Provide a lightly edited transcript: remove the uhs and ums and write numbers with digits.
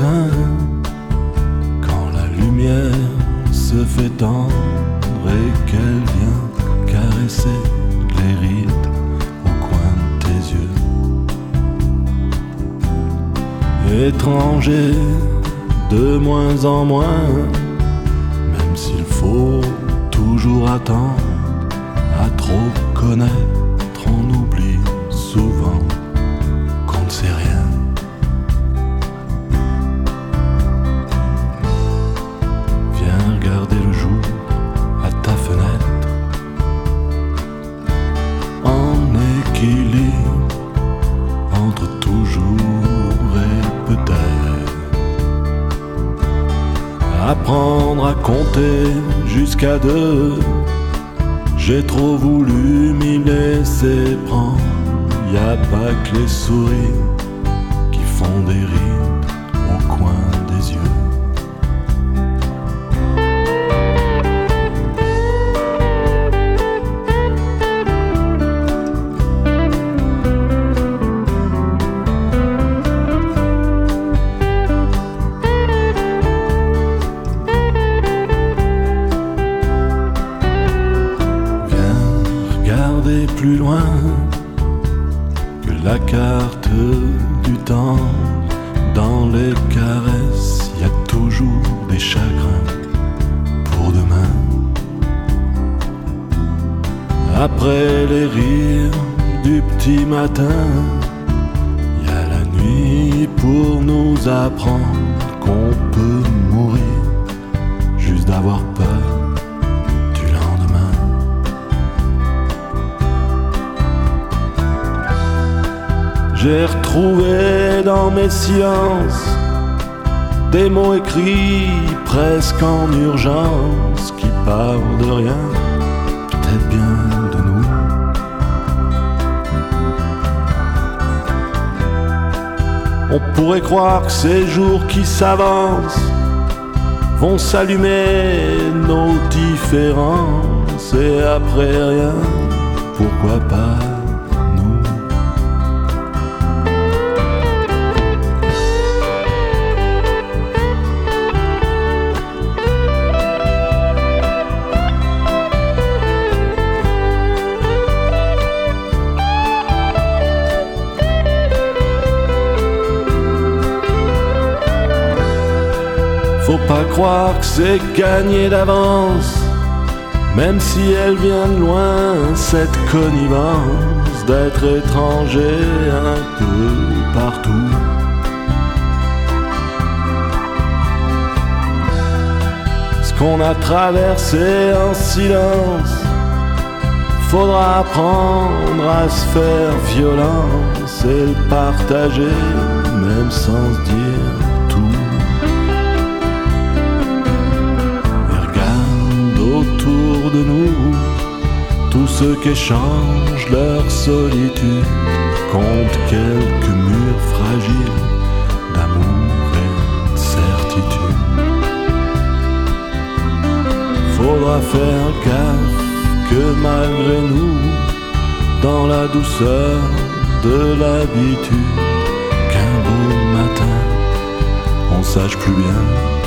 matin, quand la lumière se fait tendre et qu'elle vient caresser les rides au coin de tes yeux. Étranger de moins en moins, même s'il faut toujours attendre. À trop connaître, on oublie souvent qu'on ne sait rien. Viens regarder le jour à ta fenêtre, en équilibre entre toujours et peut-être. Apprendre à compter jusqu'à 2. J'ai trop voulu m'y laisser prendre. Y a pas que les souris qui font des rides au coin des yeux. Plus loin que la carte du temps, dans les caresses, y a toujours des chagrins pour demain. Après les rires du petit matin, y a la nuit pour nous apprendre qu'on peut mourir juste d'avoir peur. J'ai retrouvé dans mes silences des mots écrits presque en urgence qui parlent de rien, peut-être bien de nous. On pourrait croire que ces jours qui s'avancent vont s'allumer nos différences et après rien, pourquoi pas? Faut pas croire que c'est gagné d'avance, même si elle vient de loin, cette connivence d'être étranger un peu partout. Ce qu'on a traversé en silence, faudra apprendre à se faire violence et le partager, même sans se dire tout. Autour de nous, tous ceux qui échangent leur solitude contre quelques murs fragiles d'amour et de certitude. Faudra faire gaffe que malgré nous, dans la douceur de l'habitude, qu'un beau matin, on sache plus bien